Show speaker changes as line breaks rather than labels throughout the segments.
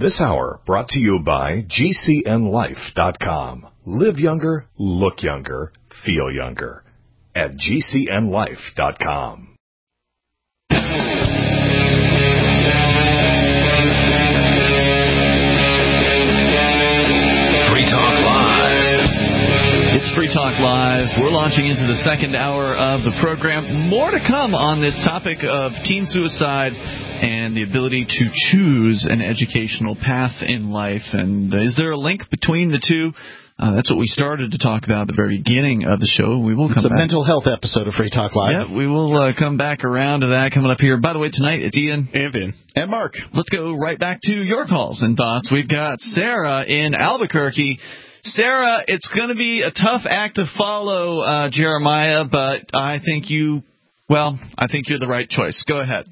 This hour brought to you by GCNLife.com. Live younger, look younger, feel younger. At GCNLife.com.
Free Talk Live.
It's Free Talk Live. We're launching into the second hour of the program. More to come on this topic of teen suicide and the ability to choose an educational path in life. And is there a link between the two? That's what we started to talk about at the very beginning of the show. We will come back.
It's a mental health episode of Free Talk Live.
Yeah, we will come back around to that coming up here. By the way, tonight it's Ian.
And Vin.
And Mark.
Let's go right back to your calls and thoughts. We've got Sarah in Albuquerque. Sarah, it's going to be a tough act to follow, Jeremiah, but I think you're the right choice. Go ahead.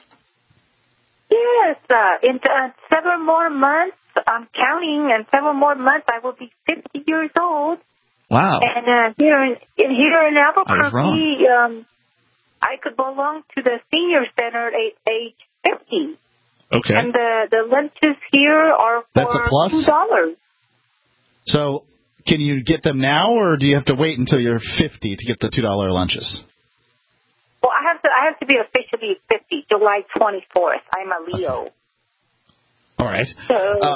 Yes, in several more months, I'm counting, and several more months I will be 50 years old.
Wow.
And here in Albuquerque, I could belong to the senior center at age 50.
Okay.
And the lunches here are for
That's a plus?
$2.
So can you get them now, or do you have to wait until you're 50 to get the $2 lunches?
Well, I have to be officially 50, July 24th. I'm a Leo.
Okay. All right.
So,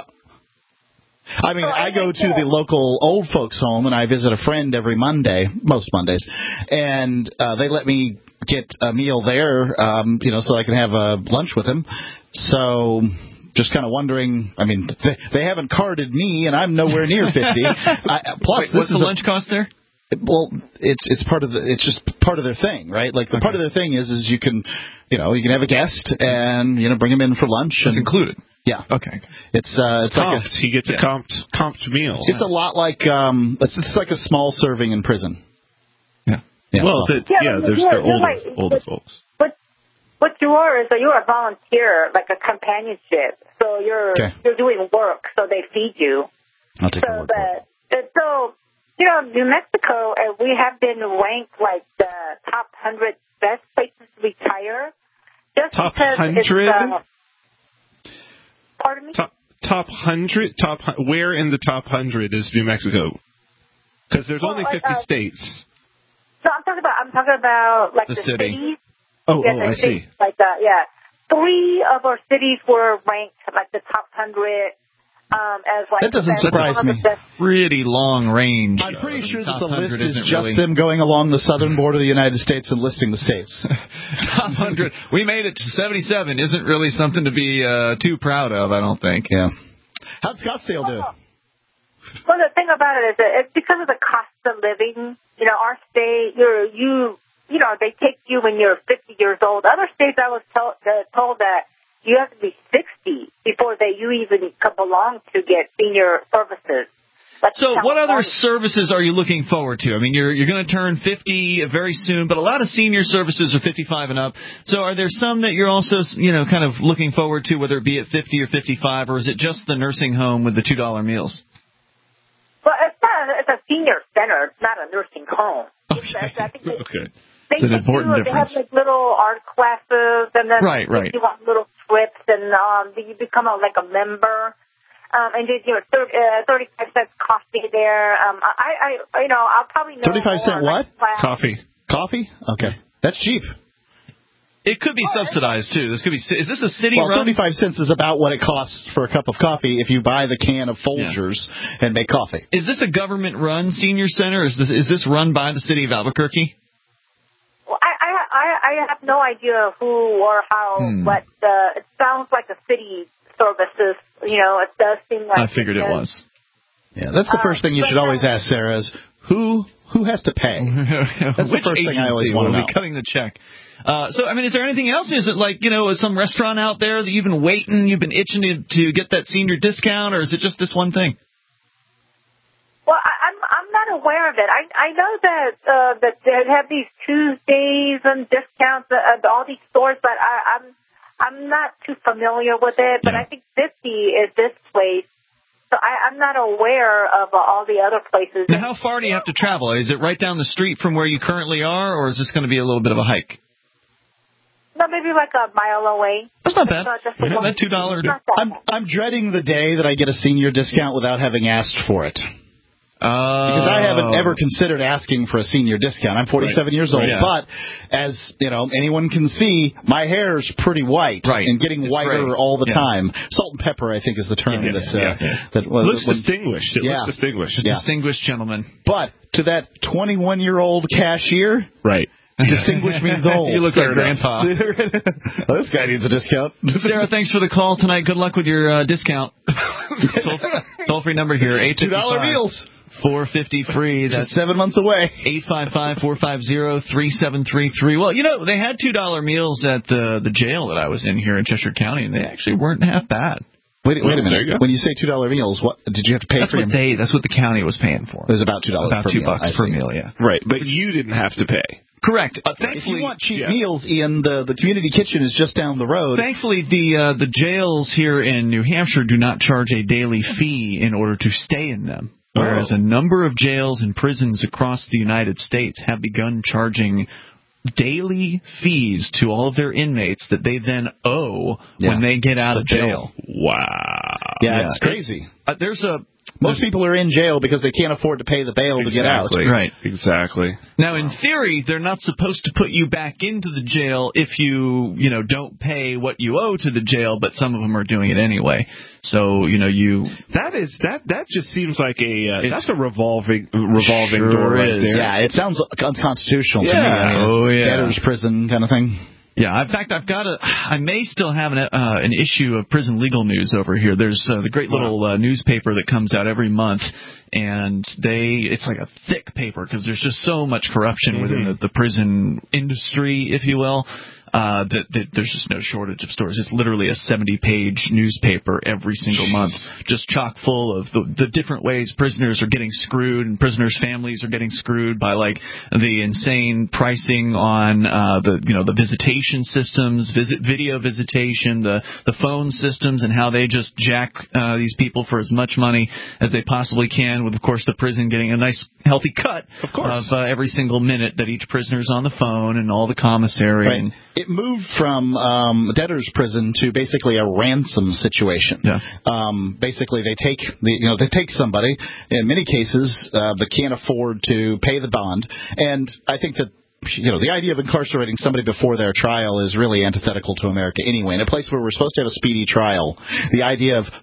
I go to the local old folks home, and I visit a friend every Monday, most Mondays, and they let me get a meal there, so I can have a lunch with them. So just kind of wondering, they haven't carded me, and I'm nowhere near 50.
Plus, what's the lunch cost there?
Well, it's part of it's just part of their thing, right? Like part of their thing is you can, you can have a guest and bring them in for lunch.
It's included.
Yeah.
Okay.
It's like
he gets a comped meal.
It's a lot like it's like a small serving in prison.
Yeah.
Well, they're older folks.
What you are is you're a volunteer, like a companionship. So you're doing work, so they feed you.
I'll take a word for it.
So New Mexico, we have been ranked like the top 100 best places to retire. Just
top
because
100.
Pardon me?
Top 100? Where in the top 100 is New Mexico? Because there's only 50 states.
No, I'm talking about like the
city.
Cities.
Oh, I see.
Like that, yeah. 3 of our cities were ranked like the top 100. As like
that doesn't surprise me.
Pretty long range.
I'm pretty sure that the list is just them going along the southern border of the United States and listing the states.
Top 100. We made it to 77. Isn't really something to be too proud of, I don't think.
Yeah. How'd Scottsdale do?
Well, the thing about it is that it's because of the cost of living. Our state, they take you when you're 50 years old. Other states, I was told that you have to be 60 before you even belong to get senior services.
So what other services are you looking forward to? You're going to turn 50 very soon, but a lot of senior services are 55 and up. So are there some that you're also, kind of looking forward to, whether it be at 50 or 55, or is it just the nursing home with the $2 meals?
Well, it's a senior center. It's not a nursing home.
Okay. It's an important difference.
They have like little art classes, and then
right.
you want little trips, and you become like a member. And 35 cents coffee there. I'll probably know
35 cent what?
Coffee.
Coffee? Okay, that's cheap.
It could be subsidized too. Is this a city run?
35 cents is about what it costs for a cup of coffee if you buy the can of Folgers and make coffee.
Is this a government-run senior center? Is this run by the city of Albuquerque?
Well, I have no idea who or how, but it sounds like a city services. It does seem like.
I figured it was.
Yeah, that's the first thing you should always ask, Sarah, is who has to pay? That's the first thing I always want to know.
Cutting the check. Is there anything else? Is it like, some restaurant out there that you've been itching to get that senior discount, or is it just this one thing?
Well, I'm not aware of it. I know that they have these Tuesdays and discounts at all these stores, but I'm not too familiar with it. But I think 50 is this place. So I'm not aware of all the other places.
Now, how far do you have to travel? Is it right down the street from where you currently are, or is this going to be a little bit of a hike?
No, maybe like a mile away.
That's not bad.
Just
Yeah, that $2.
I'm dreading the day that I get a senior discount without having asked for it. Because I haven't ever considered asking for a senior discount. I'm 47 years old, but as you know, anyone can see, my hair's pretty white and getting whiter all the time. Salt and pepper, I think, is the term. That
looks distinguished. It looks distinguished.
A distinguished gentleman.
But to that 21-year-old cashier, distinguished means old.
You look like Grandpa.
Oh, this guy needs a discount.
Sarah, thanks for the call tonight. Good luck with your discount. Toll-free number here, $2
meals.
450 free. That's
just 7 months away.
855-450-3733. Well, you know, they had $2 meals at the jail that I was in here in Cheshire County, and they actually weren't half bad.
Wait a minute. When you say $2 meals, what did you have to pay for?
That's what the county was paying for.
It was about $2
about
per
$2
meal.
per meal, yeah.
Right, but you didn't have to pay.
Correct.
If you want cheap meals, Ian, the community kitchen is just down the road.
Thankfully, the jails here in New Hampshire do not charge a daily fee in order to stay in them. Whereas a number of jails and prisons across the United States have begun charging daily fees to all of their inmates that they then owe when they get out of jail.
Wow.
Yeah, it's crazy.
Most
people are in jail because they can't afford to pay the bail to get out.
Right.
Exactly.
Now, in theory, they're not supposed to put you back into the jail if you don't pay what you owe to the jail, but some of them are doing it anyway. So, that just seems like that's a revolving door right there.
Yeah, it sounds unconstitutional to me. Debtor's prison kind of thing.
Yeah, in fact, I may still have an issue of Prison Legal News over here. There's the great little newspaper that comes out every month, and it's like a thick paper because there's just so much corruption within the prison industry, if you will. That there's just no shortage of stories. It's literally a 70-page newspaper every single month, just chock full of the different ways prisoners are getting screwed and prisoners' families are getting screwed by like the insane pricing on the visitation systems, video visitation, the phone systems, and how they just jack these people for as much money as they possibly can. With of course the prison getting a nice healthy cut of every single minute that each prisoner's on the phone and all the commissary.
Right. It moved from debtor's prison to basically a ransom situation.
Yeah.
Basically, they take somebody. In many cases, they can't afford to pay the bond, and I think that the idea of incarcerating somebody before their trial is really antithetical to America anyway. In a place where we're supposed to have a speedy trial, the idea of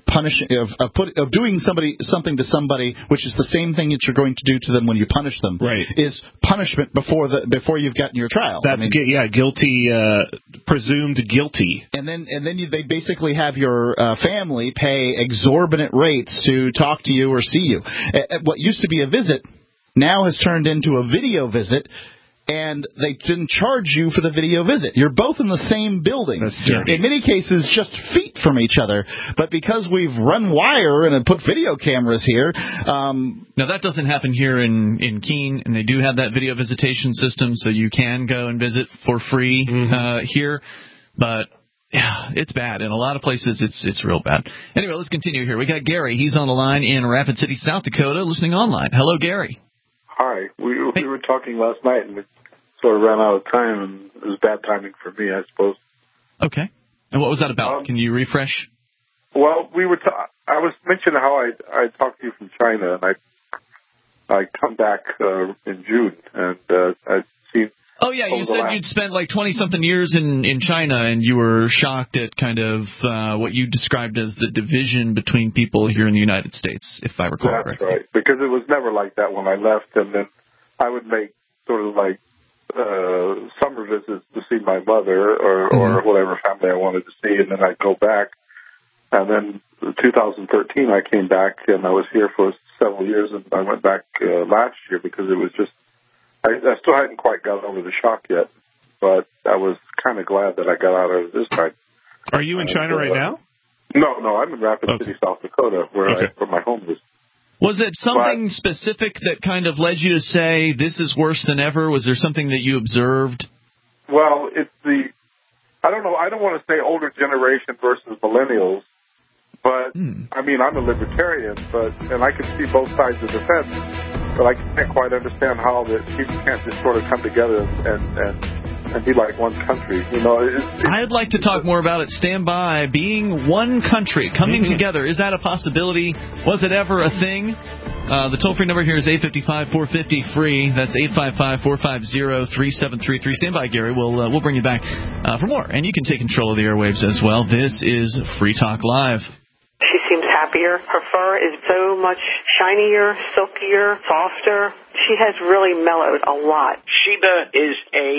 doing something to somebody, which is the same thing that you're going to do to them when you punish them, is punishment before you've gotten your trial.
That's guilty, presumed guilty.
And then they basically have your family pay exorbitant rates to talk to you or see you. What used to be a visit now has turned into a video visit. And they didn't charge you for the video visit. You're both in the same building.
That's dirty.
In many cases, just feet from each other. But because we've run wire and put video cameras here...
Now, that doesn't happen here in Keene, and they do have that video visitation system, so you can go and visit for free here. But... yeah, it's bad. In a lot of places, it's real bad. Anyway, let's continue here. We got Gary. He's on the line in Rapid City, South Dakota, listening online. Hello, Gary.
Hi. We were talking last night, and it sort of ran out of time, and it was bad timing for me, I suppose.
Okay. And what was that about? Can you refresh?
Well, I was mentioning how I talked to you from China, and I come back in June, and I've seen...
Oh, yeah, you said you'd spent like 20-something years in China, and you were shocked at kind of what you described as the division between people here in the United States, if I recall correctly.
That's right, because it was never like that when I left, and then I would make sort of like summer visits to see my mother or whatever family I wanted to see, and then I'd go back. And then in 2013, I came back, and I was here for several years, and I went back last year because it was just... I still hadn't quite got over the shock yet, but I was kind of glad that I got out of it this time.
Are you in China right now?
No, I'm in Rapid City, South Dakota, where my home is.
Was it something specific that kind of led you to say, this is worse than ever? Was there something that you observed?
Well, it's I don't know, I don't want to say older generation versus millennials, but, I mean, I'm a libertarian, and I can see both sides of the fence. But I can't quite understand how that people can't just sort of come together and and be like one country.
I'd like to talk more about it. Stand by. Being one country, coming together. Is that a possibility? Was it ever a thing? The toll-free number here is 855-450-FREE. That's 855-450-3733. Stand by, Gary. We'll bring you back for more. And you can take control of the airwaves as well. This is Free Talk Live.
She seems happier. Her fur is so much shinier, silkier, softer. She has really mellowed a lot.
Sheba is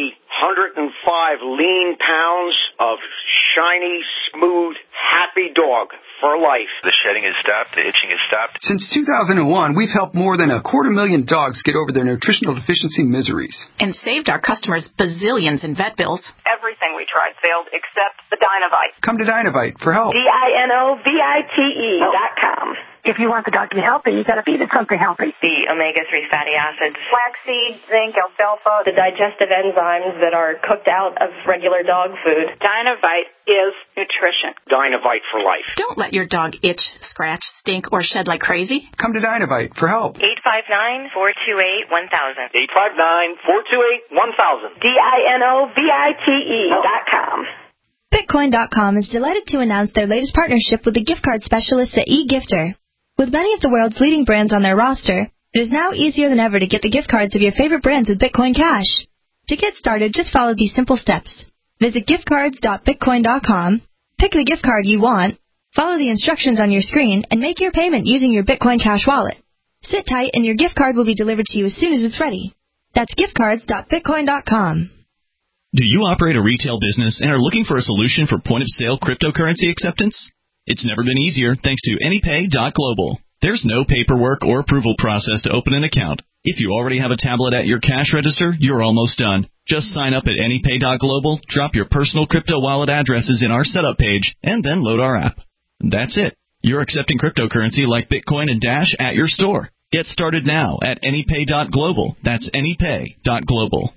105 lean pounds of shiny, smooth, happy dog for life.
The shedding has stopped. The itching has stopped.
Since 2001, we've helped more than 250,000 dogs get over their nutritional deficiency miseries.
And saved our customers bazillions in vet bills.
Everything we tried failed except the Dinovite.
Come to Dinovite for help.
DINOVITE.com.
If you want the dog to be healthy, you got to feed it something healthy.
The omega-3 fatty acids,
Flaxseed, zinc, alfalfa,
the digestive enzymes that are cooked out of regular dog food.
Dinovite is nutrition.
Dinovite for life.
Don't let your dog itch, scratch, stink, or shed like crazy.
Come to Dinovite for help.
859-428-1000.
859-428-1000.
DINOVITE.com.
Bitcoin.com is delighted to announce their latest partnership with the gift card specialists at eGifter. With many of the world's leading brands on their roster, it is now easier than ever to get the gift cards of your favorite brands with Bitcoin Cash. To get started, just follow these simple steps. Visit giftcards.bitcoin.com, pick the gift card you want, follow the instructions on your screen, and make your payment using your Bitcoin Cash wallet. Sit tight and your gift card will be delivered to you as soon as it's ready. That's giftcards.bitcoin.com.
Do you operate a retail business and are looking for a solution for point-of-sale cryptocurrency acceptance? It's never been easier thanks to AnyPay.global. There's no paperwork or approval process to open an account. If you already have a tablet at your cash register, you're almost done. Just sign up at AnyPay.global, drop your personal crypto wallet addresses in our setup page, and then load our app. That's it. You're accepting cryptocurrency like Bitcoin and Dash at your store. Get started now at AnyPay.global. That's AnyPay.global.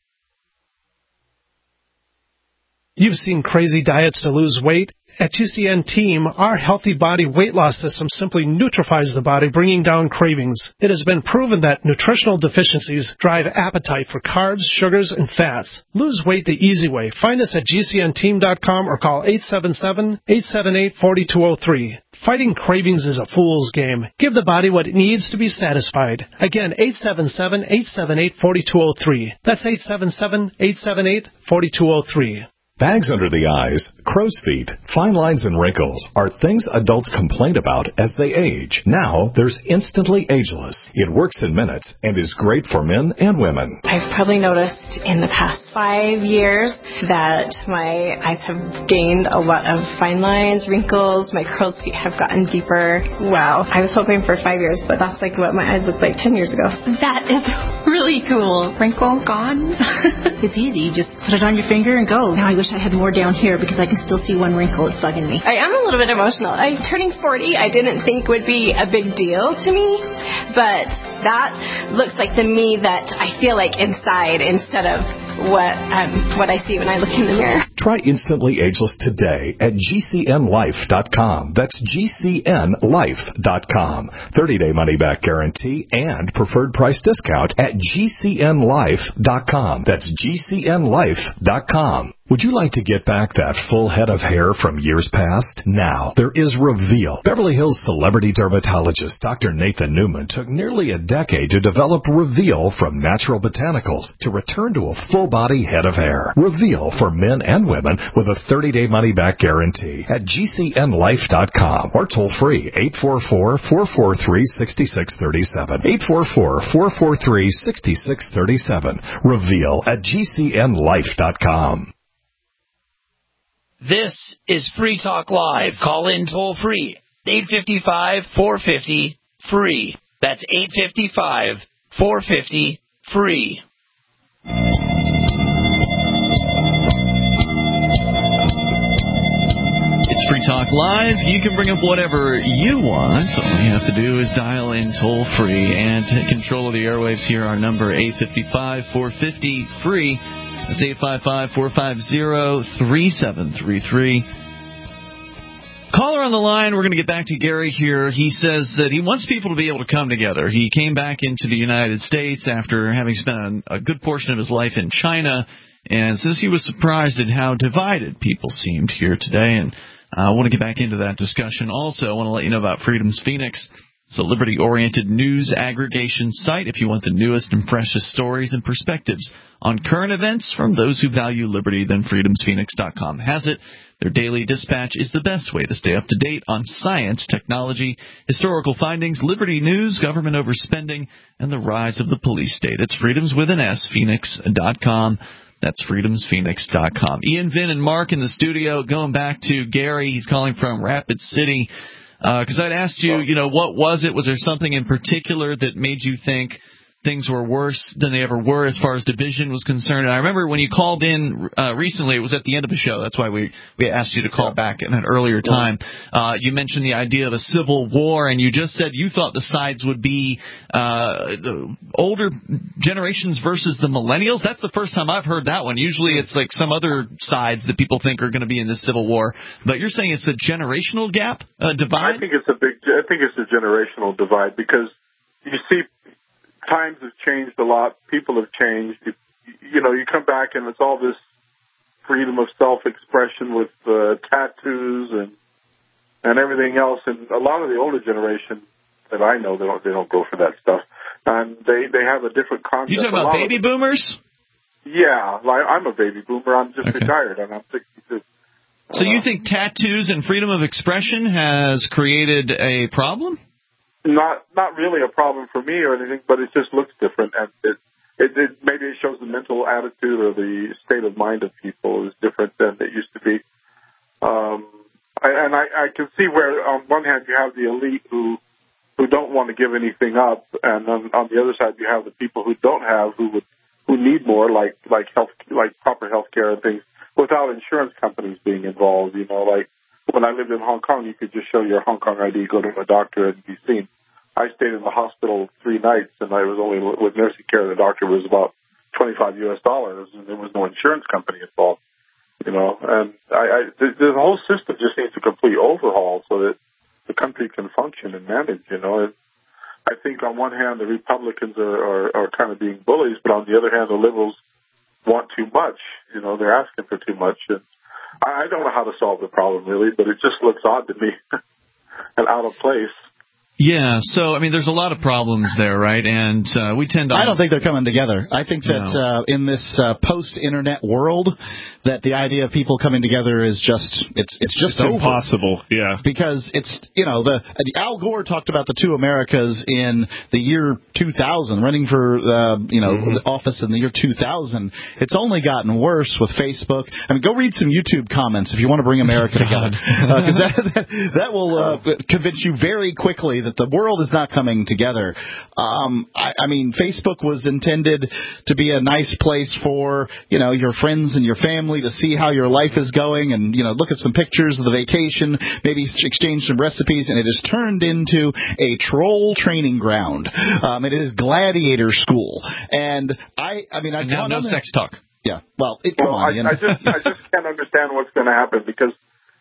You've seen crazy diets to lose weight. At GCN Team, our healthy body weight loss system simply neutralizes the body, bringing down cravings. It has been proven that nutritional deficiencies drive appetite for carbs, sugars, and fats. Lose weight the easy way. Find us at GCNteam.com or call 877-878-4203. Fighting cravings is a fool's game. Give the body what it needs to be satisfied. Again, 877-878-4203. That's 877-878-4203.
Bags under the eyes, crow's feet, fine lines and wrinkles are things adults complain about as they age. Now, there's Instantly Ageless. It works in minutes and is great for men and women.
I've probably noticed in the past 5 years that my eyes have gained a lot of fine lines, wrinkles, my crow's feet have gotten deeper. Wow. I was hoping for 5 years, but that's like what my eyes looked like 10 years ago.
That is really cool. Wrinkle gone.
It's easy. Just put it on your finger and go. Now I wish I had more down here because I can still see one wrinkle. It's bugging me. I am a little bit emotional. Turning 40 I didn't think would be a big deal to me, but that looks like the me that I feel like inside instead of what I see when I look in the mirror.
Try Instantly Ageless today at GCNLife.com. That's GCNLife.com. 30-day money-back guarantee and preferred price discount at GCNLife.com. That's GCNLife.com. Would you like to get back that full head of hair from years past? Now, there is Reveal. Beverly Hills celebrity dermatologist Dr. Nathan Newman took nearly a decade to develop Reveal from natural botanicals to return to a full-body head of hair. Reveal for men and women with a 30-day money-back guarantee at GCNLife.com or toll free 844-443-6637. 844-443-6637. Reveal at GCNLife.com.
This is Free Talk Live. Call in toll free. 855-450-FREE. That's 855-450-FREE.
It's Free Talk Live. You can bring up whatever you want. All you have to do is dial in toll free and take control of the airwaves here. Our number 855-450-FREE. That's 855-450-3733. Caller on the line. We're going to get back to Gary here. He says that he wants people to be able to come together. He came back into the United States after having spent a good portion of his life in China, and says he was surprised at how divided people seemed here today. And I want to get back into that discussion. Also, I want to let you know about Freedom's Phoenix. It's a liberty-oriented news aggregation site if you want the newest and freshest stories and perspectives on current events from those who value liberty. Then freedomsphoenix.com has it. Their daily dispatch is the best way to stay up to date on science, technology, historical findings, liberty news, government overspending, and the rise of the police state. It's freedoms with an S, phoenix.com. That's freedomsphoenix.com. Ian, Vin, and Mark in the studio. Going back to Gary, he's calling from Rapid City. Because I'd asked you, what was it? Was there something in particular that made you think things were worse than they ever were as far as division was concerned? And I remember when you called in recently, it was at the end of the show. That's why we asked you to call back at an earlier time. You mentioned the idea of a civil war, and you just said you thought the sides would be the older generations versus the millennials. That's the first time I've heard that one. Usually it's like some other sides that people think are going to be in this civil war. But you're saying it's a generational gap, divide?
I think it's a generational divide because you see times have changed a lot. People have changed. You come back and it's all this freedom of self-expression with tattoos and everything else. And a lot of the older generation that I know, they don't go for that stuff. And they have a different concept.
You talking about baby boomers?
Yeah, I'm a baby boomer. I'm just retired, and I'm 62.
So you think tattoos and freedom of expression has created a problem?
Not really a problem for me or anything, but it just looks different, and it maybe it shows the mental attitude or the state of mind of people is different than it used to be. I can see where on one hand you have the elite who don't want to give anything up, and on the other side you have the people who don't have who need more, like proper health care and things, without insurance companies being involved. Like when I lived in Hong Kong, you could just show your Hong Kong ID, go to a doctor, and be seen. I stayed in the hospital 3 nights, and I was only with nursing care. The doctor was about $25 and there was no insurance company involved. And the whole system just needs a complete overhaul so that the country can function and manage. And I think on one hand the Republicans are kind of being bullies, but on the other hand the liberals want too much. They're asking for too much. And I don't know how to solve the problem, really, but it just looks odd to me and out of place.
Yeah, so, there's a lot of problems there, right? And we tend to...
I don't think they're coming together. I think that in this post-internet world, that the idea of people coming together is just... It's
impossible, yeah.
Because it's, Al Gore talked about the two Americas in the year 2000, running for, the office in the year 2000. It's only gotten worse with Facebook. Go read some YouTube comments if you want to bring America together. Because that will convince you very quickly that the world is not coming together. Facebook was intended to be a nice place for, your friends and your family to see how your life is going and, look at some pictures of the vacation, maybe exchange some recipes, and it has turned into a troll training ground. It is gladiator school. And
now no sex talk.
Yeah. Well, come on.
I just can't understand what's going to happen because,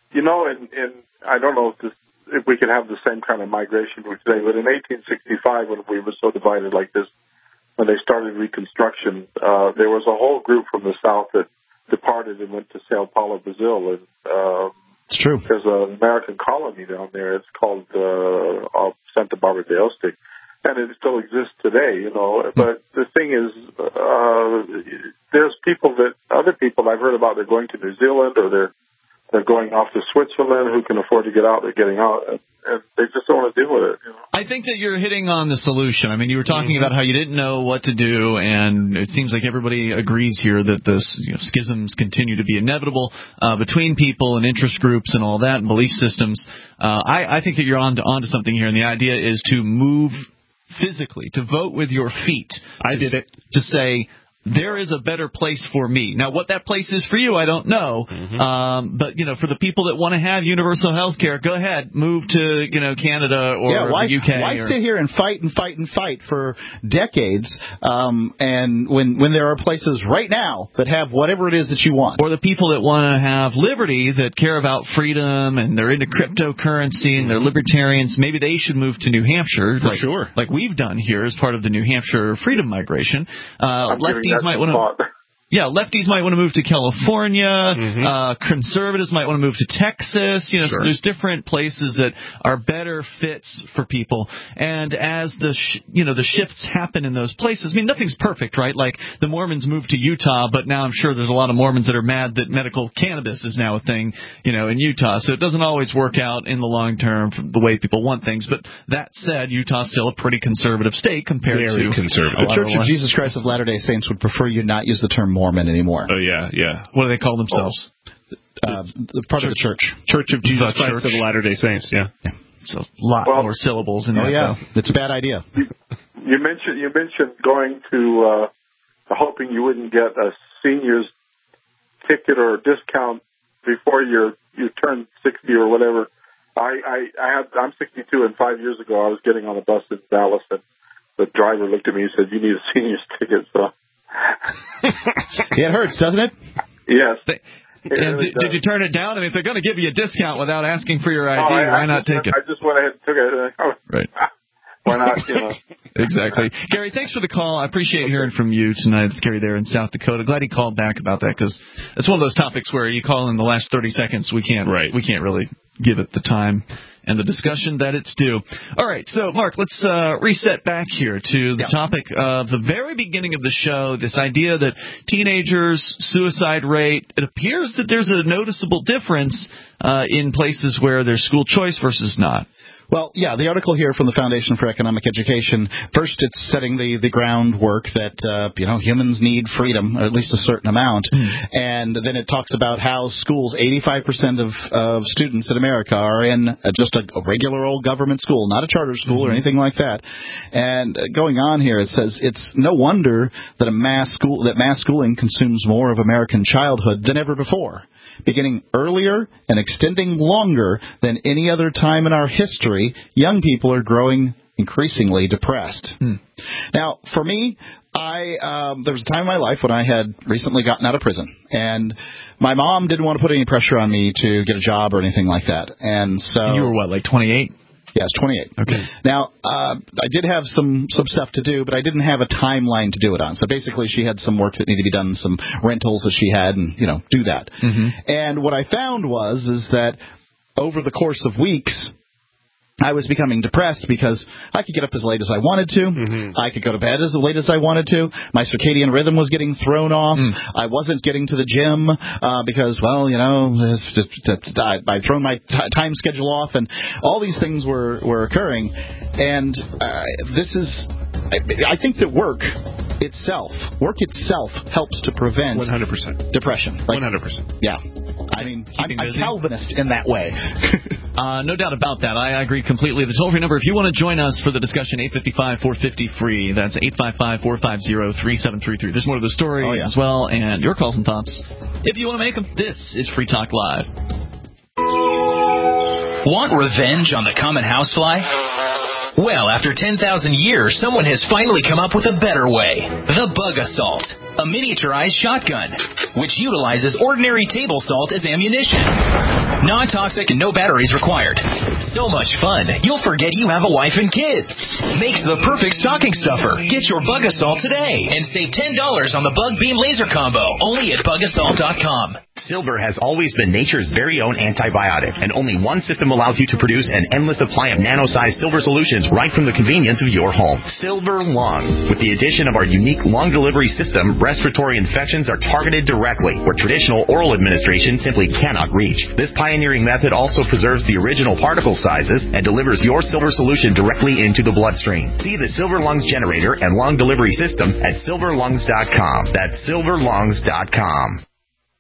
I don't know if we can have the same kind of migration today, but in 1865, when we were so divided like this, when they started Reconstruction, there was a whole group from the South that departed and went to Sao Paulo, Brazil, and
it's true.
There's an American colony down there. It's called Santa Barbara de Oeste, and it still exists today, But the thing is, there's other people I've heard about, they're going to New Zealand or they're going off to Switzerland. Who can afford to get out? They're getting out, and they just don't want to deal with it.
I think that you're hitting on the solution. You were talking about how you didn't know what to do, and it seems like everybody agrees here that the schisms continue to be inevitable between people and interest groups and all that, and belief systems. I think that you're onto something here, and the idea is to move physically, to vote with your feet.
I did it.
To say, there is a better place for me. Now, what that place is for you, I don't know. But, for the people that want to have universal health care, go ahead, move to, Canada or the UK.
Why sit here and fight for decades and when there are places right now that have whatever it is that you want?
Or the people that want to have liberty, that care about freedom and they're into cryptocurrency and they're libertarians, maybe they should move to New Hampshire.
For sure.
Like we've done here as part of the New Hampshire freedom migration. Lefties might want to. lefties might want to move to California. Conservatives might want to move to Texas. So there's different places that are better fits for people. And as the shifts happen in those places, I mean, nothing's perfect, right? Like the Mormons moved to Utah, but now I'm sure there's a lot of Mormons that are mad that medical cannabis is now a thing, in Utah. So it doesn't always work out in the long term for the way people want things. But that said, Utah's still a pretty conservative state compared to
the Church of Jesus Christ of Latter-day Saints would prefer you not use the term Mormon anymore.
Oh, yeah.
What do they call themselves?
Part of the church.
Church of Jesus Christ of Latter-day Saints, yeah.
It's a lot more syllables in that, though.
It's a bad idea.
You mentioned going to, hoping you wouldn't get a senior's ticket or a discount before you turn 60 or whatever. I'm 62, and 5 years ago I was getting on a bus in Dallas, and the driver looked at me and said, "You need a senior's ticket." So
it hurts, doesn't it?
Yes.
Did you turn it down? I mean, if they're going to give you a discount without asking for your ID, why not take it?
I just went ahead and took it.
Right.
Why not?
Exactly. Gary, thanks for the call. I appreciate hearing from you tonight. It's Gary there in South Dakota. Glad he called back about that, because it's one of those topics where you call in the last 30 seconds. We can't really give it the time and the discussion that it's due. All right, so, Mark, let's reset back here to the topic of the very beginning of the show, this idea that teenagers' suicide rate, it appears that there's a noticeable difference in places where there's school choice versus not.
Well, the article here from the Foundation for Economic Education, first it's setting the groundwork that, humans need freedom, or at least a certain amount. And then it talks about how schools, 85% of students in America are in just a regular old government school, not a charter school or anything like that. And going on here, it says it's no wonder that mass schooling consumes more of American childhood than ever before. Beginning earlier and extending longer than any other time in our history, young people are growing increasingly depressed. Now, for me, there was a time in my life when I had recently gotten out of prison, and my mom didn't want to put any pressure on me to get a job or anything like that. And so
you were what, like 28?
Yeah, I was 28.
Okay.
Now, I did have some stuff to do, but I didn't have a timeline to do it on. So basically, she had some work that needed to be done, some rentals that she had, and, do that. And what I found is that over the course of weeks, I was becoming depressed because I could get up as late as I wanted to. I could go to bed as late as I wanted to. My circadian rhythm was getting thrown off. I wasn't getting to the gym because, I'd thrown my time schedule off, and all these things were occurring. And I think that work itself helps to prevent
100%
depression.
100%.
Yeah. I mean, I'm a Calvinist in that way.
No doubt about that. I agree completely. The toll-free number, if you want to join us for the discussion, 855-450-FREE. That's 855-450-3733. There's more to the story as well, and your calls and thoughts, if you want to make them. This is Free Talk Live.
Want revenge on the common housefly? Well, after 10,000 years, someone has finally come up with a better way. The Bug Assault, a miniaturized shotgun, which utilizes ordinary table salt as ammunition. Non-toxic and no batteries required. So much fun, you'll forget you have a wife and kids. Makes the perfect stocking stuffer. Get your Bug Assault today and save $10 on the Bug Beam Laser Combo, only at BugAssault.com.
Silver has always been nature's very own antibiotic, and only one system allows you to produce an endless supply of nano-sized silver solutions right from the convenience of your home. Silver Lungs. With the addition of our unique lung delivery system, respiratory infections are targeted directly, where traditional oral administration simply cannot reach. This pioneering method also preserves the original particle sizes and delivers your silver solution directly into the bloodstream. See the Silver Lungs generator and lung delivery system at silverlungs.com. That's silverlungs.com.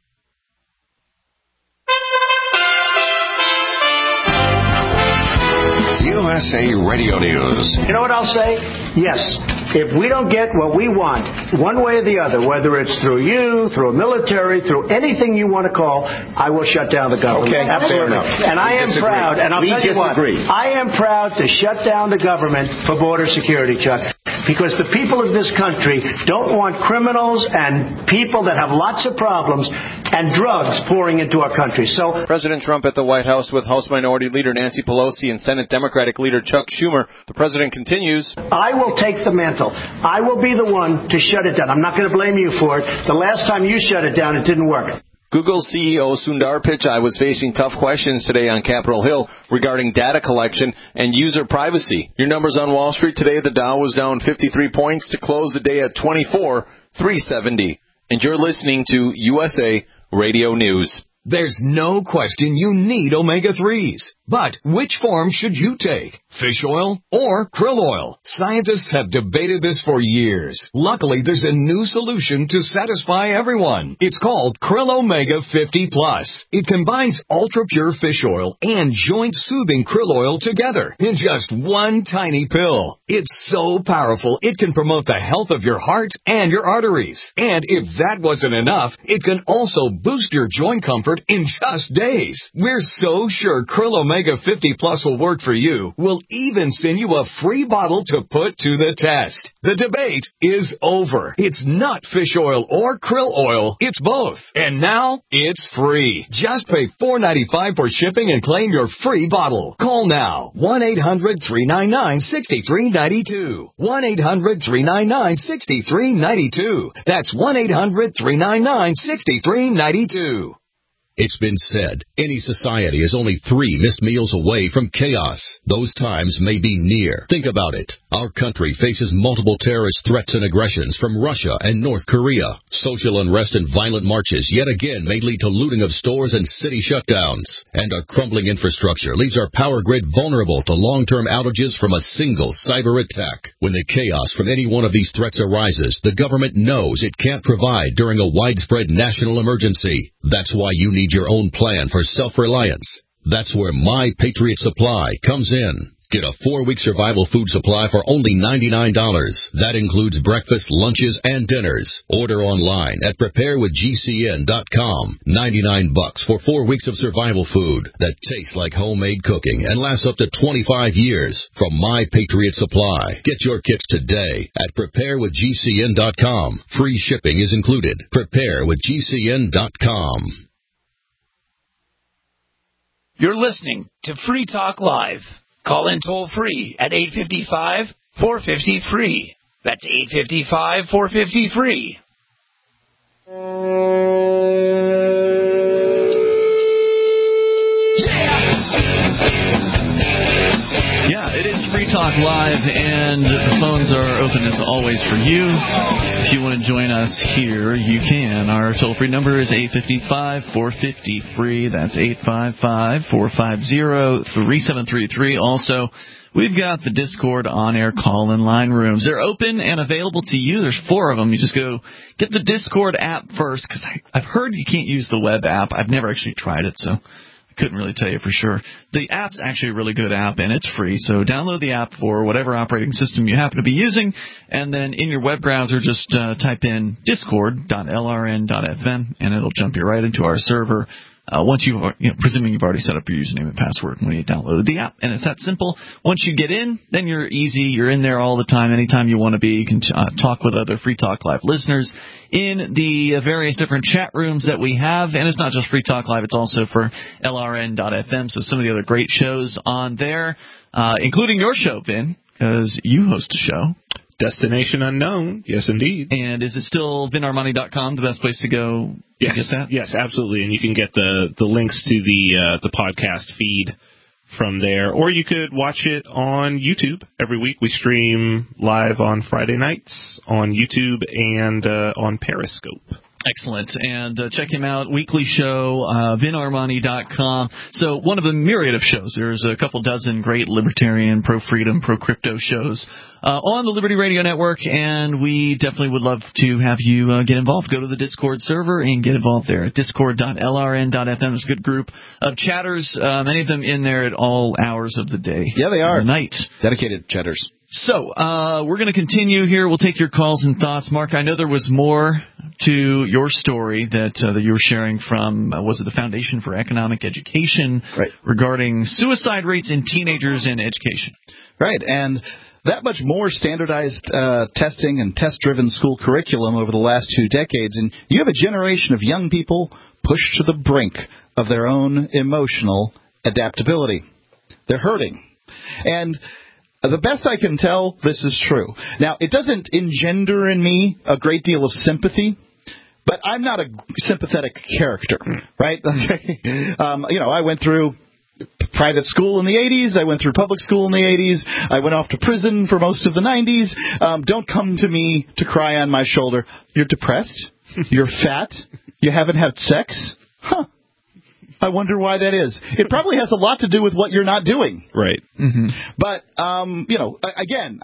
USA Radio News.
You know what I'll say? Yes. If we don't get what we want, one way or the other, whether it's through you, through a military, through anything you want to call, I will shut down the government.
Okay,
absolutely.
Fair enough.
And I am proud, and I'll tell you what,
disagree.
I am proud to shut down the government for border security, Chuck. Because the people of this country don't want criminals and people that have lots of problems and drugs pouring into our country. So
President Trump at the White House with House Minority Leader Nancy Pelosi and Senate Democratic Leader Chuck Schumer. The president continues.
I will take the mantle. I will be the one to shut it down. I'm not going to blame you for it. The last time you shut it down, it didn't work.
Google CEO Sundar Pichai was facing tough questions today on Capitol Hill regarding data collection and user privacy. Your numbers on Wall Street today, the Dow was down 53 points to close the day at 24,370. And you're listening to USA Radio News.
There's no question you need omega-3s. But which form should you take? Fish oil or krill oil? Scientists have debated this for years. Luckily, there's a new solution to satisfy everyone. It's called Krill Omega 50 Plus. It combines ultra-pure fish oil and joint-soothing krill oil together in just one tiny pill. It's so powerful, it can promote the health of your heart and your arteries. And if that wasn't enough, it can also boost your joint comfort in just days. We're so sure Krill Omega 50 Plus will work for you. We'll even send you a free bottle to put to the test. The debate is over. It's not fish oil or krill oil. It's both. And now it's free. Just pay $4.95 for shipping and claim your free bottle. Call now. 1-800-399-6392. 1-800-399-6392. That's 1-800-399-6392.
It's been said, any society is only 3 missed meals away from chaos. Those times may be near. Think about it. Our country faces multiple terrorist threats and aggressions from Russia and North Korea. Social unrest and violent marches yet again may lead to looting of stores and city shutdowns. And our crumbling infrastructure leaves our power grid vulnerable to long-term outages from a single cyber attack. When the chaos from any one of these threats arises, the government knows it can't provide during a widespread national emergency. That's why you need your own plan for self-reliance. That's where My Patriot Supply comes in. Get a 4-week survival food supply for only $99. That includes breakfast, lunches, and dinners. Order online at preparewithgcn.com. $99 for 4 weeks of survival food that tastes like homemade cooking and lasts up to 25 years from My Patriot Supply. Get your kits today at preparewithgcn.com. Free shipping is included. Preparewithgcn.com.
You're listening to Free Talk Live. Call in toll free at 855-450-FREE. That's 855-450-FREE.
Yeah, it is Free Talk Live, and the phones are open as always for you. If you want to join us here, you can. Our toll-free number is 855-450-FREE. That's 855-450-3733. Also, we've got the Discord on-air call-in line rooms. They're open and available to you. There's 4 of them. You just go get the Discord app first, because I've heard you can't use the web app. I've never actually tried it, so couldn't really tell you for sure. The app's actually a really good app, and it's free, so download the app for whatever operating system you happen to be using, and then in your web browser, just type in discord.lrn.fm, and it'll jump you right into our server. Once you've, presuming you've already set up your username and password when you downloaded the app, and it's that simple. Once you get in, then you're easy. You're in there all the time, anytime you want to be. You can talk with other Free Talk Live listeners in the various different chat rooms that we have, and it's not just Free Talk Live, it's also for LRN.FM, so some of the other great shows on there, including your show, Vin, because you host a show.
Destination Unknown, yes indeed.
And is it still vinarmani.com, the best place to go
yes.
get that?
Yes, absolutely, and you can get the links to the podcast feed from there, or you could watch it on YouTube. Every week we stream live on Friday nights on YouTube and on Periscope.
Excellent. And check him out, weekly show, vinarmani.com. So one of the myriad of shows. There's a couple dozen great libertarian, pro-freedom, pro-crypto shows on the Liberty Radio Network, and we definitely would love to have you get involved. Go to the Discord server and get involved there at discord.lrn.fm. There's a good group of chatters, many of them in there at all hours of the day.
Yeah, they are.
The night.
Dedicated chatters.
So, we're going to continue here. We'll take your calls and thoughts. Mark, I know there was more to your story that you were sharing from, was it the Foundation for Economic Education,
right,
regarding suicide rates in teenagers in education.
Right, and that much more standardized testing and test-driven school curriculum over the last 2 decades, and you have a generation of young people pushed to the brink of their own emotional adaptability. They're hurting. And the best I can tell, this is true. Now, it doesn't engender in me a great deal of sympathy, but I'm not a sympathetic character, right? Okay. I went through private school in the 80s. I went through public school in the 80s. I went off to prison for most of the 90s. Don't come to me to cry on my shoulder. You're depressed? You're fat? You haven't had sex? Huh. I wonder why that is. It probably has a lot to do with what you're not doing.
Right.
Mm-hmm. But, again,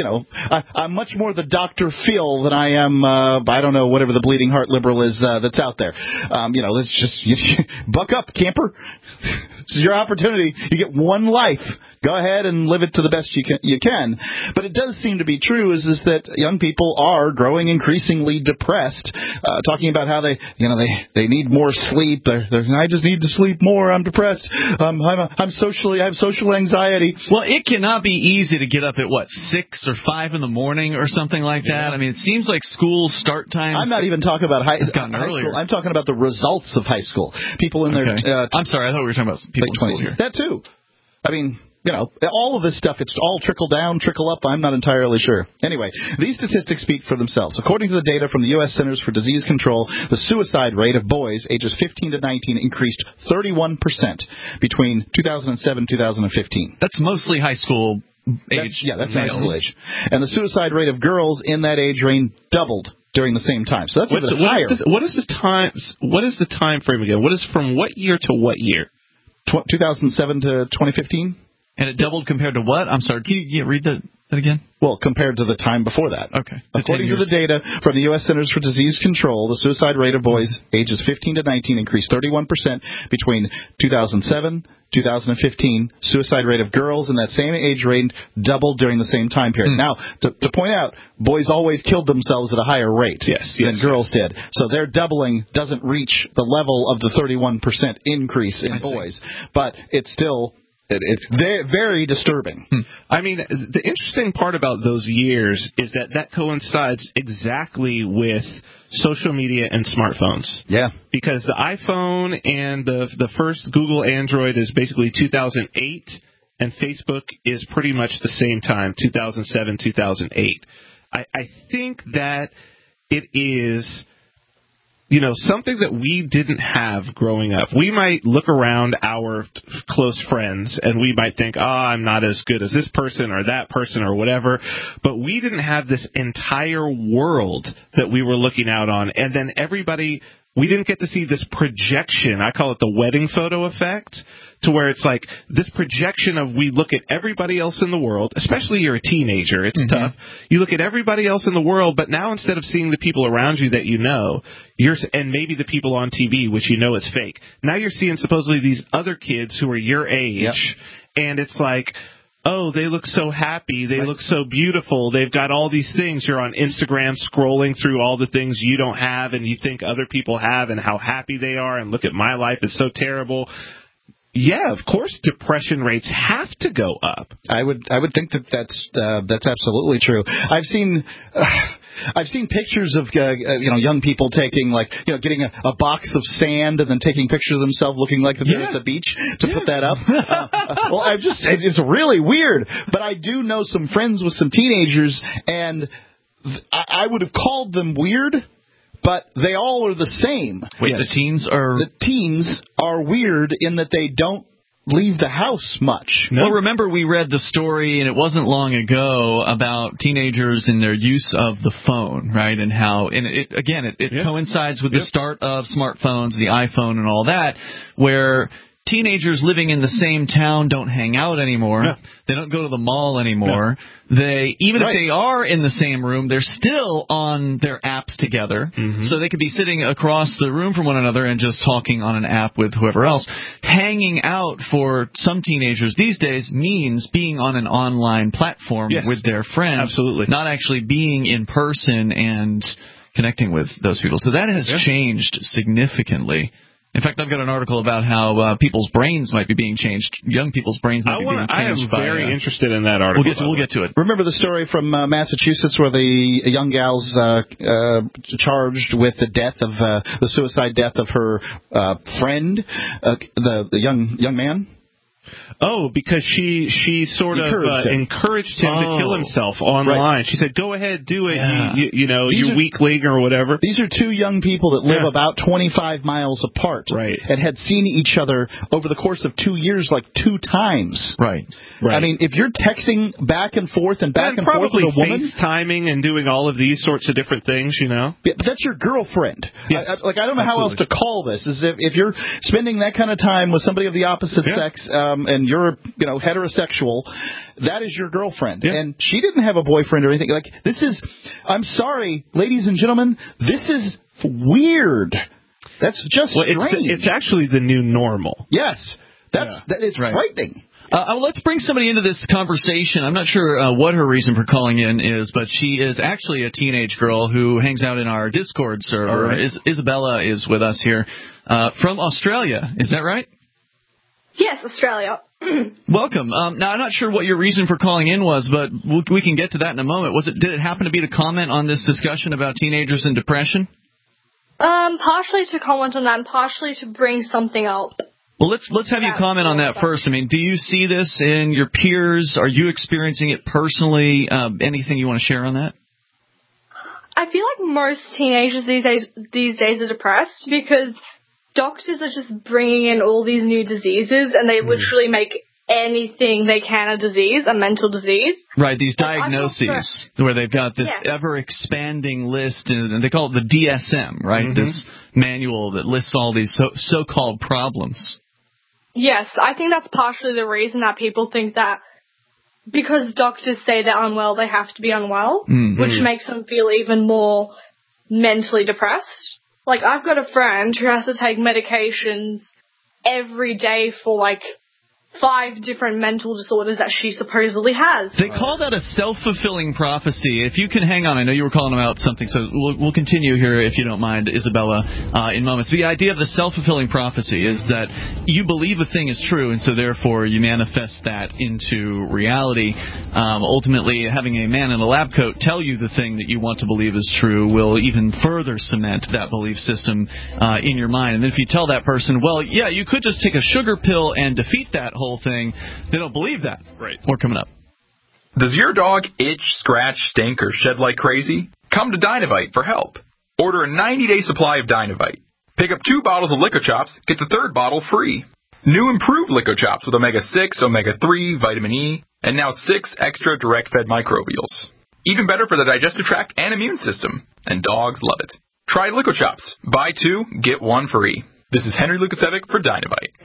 I'm much more the Dr. Phil than I am, I don't know, whatever the bleeding heart liberal is that's out there. Let's just buck up, camper. This is your opportunity. You get one life. Go ahead and live it to the best you can. But it does seem to be true is that young people are growing increasingly depressed, talking about how they need more sleep. I just need to sleep more. I'm depressed. I have social anxiety.
Well, it cannot be easy to get up at 6 or 5 in the morning or something like that. I mean, it seems like school start times.
I'm not even talking about high school. I'm talking about the results of high school. People in their.
I'm sorry. I thought we were talking about people in school here.
That too. I mean. All of this stuff, it's all trickle down, trickle up. I'm not entirely sure. Anyway, these statistics speak for themselves. According to the data from the U.S. Centers for Disease Control, the suicide rate of boys ages 15 to 19 increased 31% between 2007 and 2015.
That's mostly high school age.
That's high school age. And the suicide rate of girls in that age range doubled during the same time. So that's even higher.
What is the time frame again? What is from what year to what year?
2007 to 2015.
And it doubled compared to what? I'm sorry. Can you read that again?
Well, compared to the time before that.
Okay.
According to the data from the U.S. Centers for Disease Control, the suicide rate of boys ages 15 to 19 increased 31% between 2007 2015. Suicide rate of girls in that same age range doubled during the same time period. Now, to point out, boys always killed themselves at a higher rate than girls did. So their doubling doesn't reach the level of the 31% increase in boys. But it's still... It's very disturbing.
I mean, the interesting part about those years is that coincides exactly with social media and smartphones.
Yeah.
Because the iPhone and the first Google Android is basically 2008, and Facebook is pretty much the same time, 2007, 2008. I think that it is... something that we didn't have growing up. We might look around our close friends and we might think, I'm not as good as this person or that person or whatever. But we didn't have this entire world that we were looking out on. And then we didn't get to see this projection. I call it the wedding photo effect, to where it's like this projection of we look at everybody else in the world, especially you're a teenager. It's tough. You look at everybody else in the world, but now instead of seeing the people around you that you know, and maybe the people on TV, which you know is fake, now you're seeing supposedly these other kids who are your age, and it's like, oh, they look so happy. They look so beautiful. They've got all these things. You're on Instagram scrolling through all the things you don't have and you think other people have and how happy they are, and look at my life, it's so terrible. Yeah, of course depression rates have to go up.
I would think that's absolutely true. I've seen pictures of young people taking getting a box of sand and then taking pictures of themselves looking like they're at the beach to put that up. It's really weird. But I do know some friends with some teenagers, and I would have called them weird. But they all are the same.
Wait, the teens
are weird in that they don't leave the house much.
No. Well, remember we read the story, and it wasn't long ago, about teenagers and their use of the phone, right? And how, it coincides with the start of smartphones, the iPhone and all that, where teenagers living in the same town don't hang out anymore. Yeah. They don't go to the mall anymore. Yeah. If they are in the same room, they're still on their apps together. Mm-hmm. So they could be sitting across the room from one another and just talking on an app with whoever else. Hanging out for some teenagers these days means being on an online platform with their friends.
Absolutely.
Not actually being in person and connecting with those people. So that has changed significantly. In fact, I've got an article about how people's brains might be being changed. Young people's brains might be being changed.
I am very interested in that article.
We'll get to it.
Remember the story from Massachusetts where the young gal's charged with the death of the suicide death of her friend, the young man?
Oh, because she sort of encouraged him to kill himself online. Right. She said, "Go ahead, do it. Yeah. You weakling or whatever."
These are two young people that live about 25 miles apart,
right?
And had seen each other over the course of 2 years, like 2 times,
right?
I mean, if you're texting back and forth with a woman,
FaceTiming and doing all of these sorts of different things,
Yeah, but that's your girlfriend. Yes. I don't know how else to call this. Is if you're spending that kind of time with somebody of the opposite sex, and you're heterosexual, that is your girlfriend. Yeah. And she didn't have a boyfriend or anything. Like, this is, I'm sorry, ladies and gentlemen, this is weird. That's just strange.
It's actually the new normal.
Yes. It's frightening.
Let's bring somebody into this conversation. I'm not sure what her reason for calling in is, but she is actually a teenage girl who hangs out in our Discord server. Right. Isabella is with us here from Australia. Is that right?
Yes, Australia.
Welcome. Now, I'm not sure what your reason for calling in was, but we can get to that in a moment. Did it happen to be to comment on this discussion about teenagers and depression?
Partially to comment on that, and partially to bring something up.
Well, let's have you comment on that first. I mean, do you see this in your peers? Are you experiencing it personally? Anything you want to share on that?
I feel like most teenagers these days are depressed because doctors are just bringing in all these new diseases, and they literally make anything they can a disease, a mental disease.
Right, these diagnoses where they've got this ever-expanding list, and they call it the DSM, right? Mm-hmm. This manual that lists all these so-called problems.
Yes, I think that's partially the reason that people think that because doctors say they're unwell, they have to be unwell, which makes them feel even more mentally depressed. Like, I've got a friend who has to take medications every day for, 5 different mental disorders that she supposedly has.
They call that a self-fulfilling prophecy. If you can hang on, I know you were calling about something, so we'll continue here if you don't mind, Isabella, in moments. The idea of the self-fulfilling prophecy is that you believe a thing is true, and so therefore you manifest that into reality. Ultimately, having a man in a lab coat tell you the thing that you want to believe is true will even further cement that belief system in your mind. And then if you tell that person, well, yeah, you could just take a sugar pill and defeat that whole thing, they don't believe that.
Right.
More coming up.
Does your dog itch, scratch, stink, or shed like crazy? Come to Dynavite for help. Order a 90-day supply of Dynavite. Pick up 2 bottles of Lico Chops, get the 3rd bottle free. New improved Lico Chops with omega-6, omega-3, vitamin E, and now 6 extra direct-fed microbials. Even better for the digestive tract and immune system. And dogs love it. Try Lico Chops. Buy 2, get 1 free. This is Henry Lukasevic for Dynavite.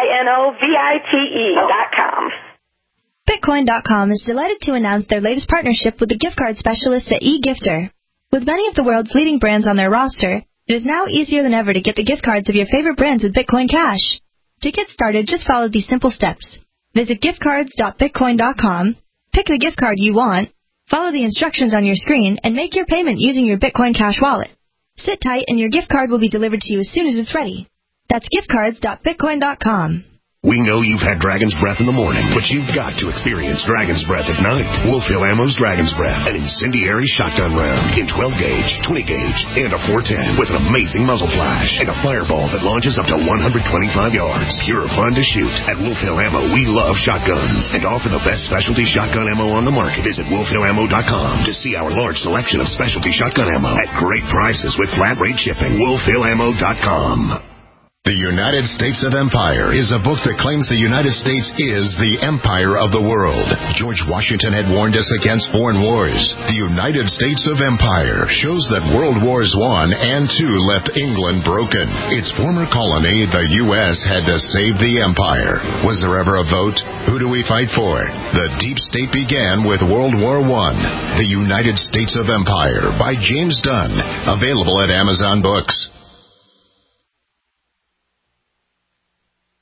DINOVITE.com. Bitcoin.com is delighted to announce their latest partnership with the gift card specialists at eGifter. With many of the world's leading brands on their roster, it is now easier than ever to get the gift cards of your favorite brands with Bitcoin Cash. To get started, just follow these simple steps. Visit giftcards.bitcoin.com, pick the gift card you want, follow the instructions on your screen, and make your payment using your Bitcoin Cash wallet. Sit tight and your gift card will be delivered to you as soon as it's ready. That's giftcards.bitcoin.com.
We know you've had Dragon's Breath in the morning, but you've got to experience Dragon's Breath at night. Wolf Hill Ammo's Dragon's Breath, an incendiary shotgun round in 12-gauge, 20-gauge, and a 410 with an amazing muzzle flash and a fireball that launches up to 125 yards. Pure fun to shoot. At Wolf Hill Ammo, we love shotguns and offer the best specialty shotgun ammo on the market. Visit wolfhillammo.com to see our large selection of specialty shotgun ammo at great prices with flat rate shipping. wolfhillammo.com.
The United States of Empire is a book that claims the United States is the empire of the world. George Washington had warned us against foreign wars. The United States of Empire shows that World Wars I and II left England broken. Its former colony, the U.S., had to save the empire. Was there ever a vote? Who do we fight for? The deep state began with World War I. The United States of Empire by James Dunn. Available at Amazon Books.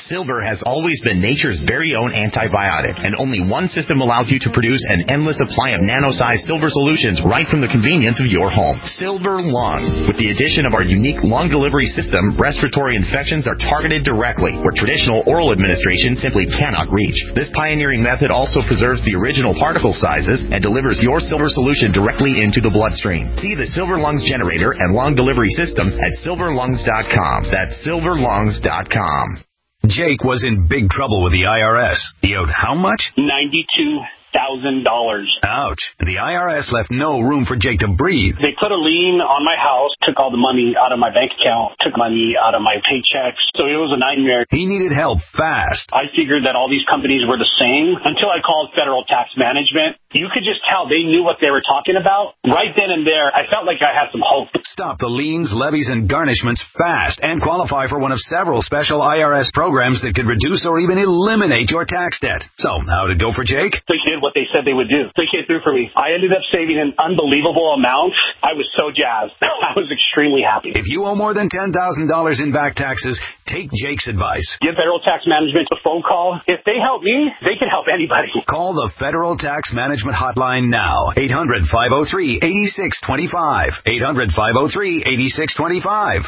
Silver has always been nature's very own antibiotic, and only one system allows you to produce an endless supply of nano-sized silver solutions right from the convenience of your home. Silver Lungs. With the addition of our unique lung delivery system, respiratory infections are targeted directly, where traditional oral administration simply cannot reach. This pioneering method also preserves the original particle sizes and delivers your silver solution directly into the bloodstream. See the Silver Lungs generator and lung delivery system at silverlungs.com. That's silverlungs.com.
Jake was in big trouble with the IRS. He owed how much?
$92,000.
Ouch. The IRS left no room for Jake to breathe.
They put a lien on my house, took all the money out of my bank account, took money out of my paychecks. So it was a nightmare.
He needed help fast.
I figured that all these companies were the same until I called Federal Tax Management. You could just tell they knew what they were talking about. Right then and there, I felt like I had some hope.
Stop the liens, levies, and garnishments fast and qualify for one of several special IRS programs that could reduce or even eliminate your tax debt. So, how'd it go for Jake?
They did what they said they would do. They came through for me. I ended up saving an unbelievable amount. I was so jazzed. I was extremely happy.
If you owe more than $10,000 in back taxes, take Jake's advice.
Give Federal Tax Management a phone call. If they help me, they can help anybody.
Call the Federal Tax Management Hotline now. 800-503-8625. 800-503-8625.